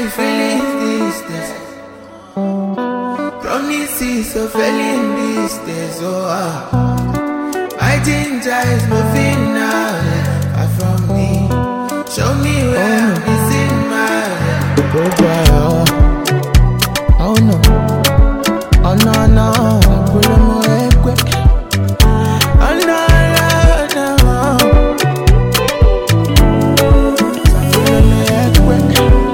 feelings these days. Promises of failing these days. My ginger is moving now, far from me. Show me where I'm missing my oh no, oh no no, pull on my head quick. Oh no no no, pull on my head quick.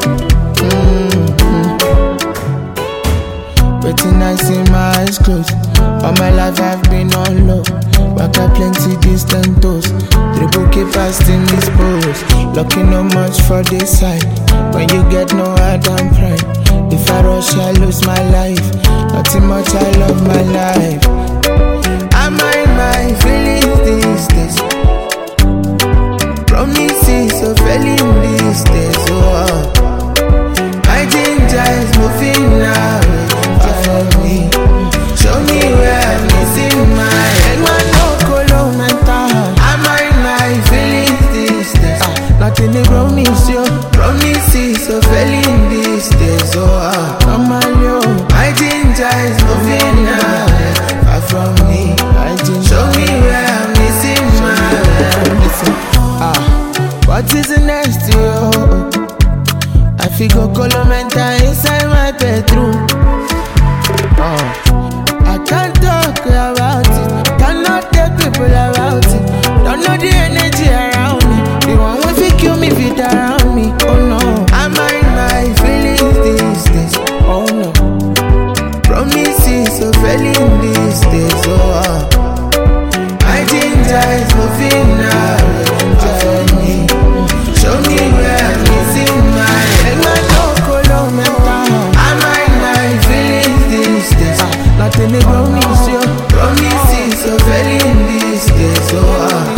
Waiting I see my eyes closed. All my life I've been on low. Back up plenty distant toes. Dribble keep fast in this pose. Lucky no much for this side. When you get no hard and pride. If I rush I lose my life. Nothing much I love my life. I mind my feelings these days. Promises of failing these days. My ginger is moving now, far from me. Show me where I'm missing my nothing they promise you. Promises of failing these days. My ginger is moving now, far from me. Show me where I'm missing my what is the next to you? I figure colomenta inside my bedroom. I can't talk about it, cannot tell people about it. Don't know the energy around me. The one will fi kill me if it around me. Oh no, I mind my feelings these days. Oh no, promises of failing these days. My ginger is moving now, far from me. Show me where I'm missing my I mind my feelings these days. Nothing they promise you. Promises of failing these days.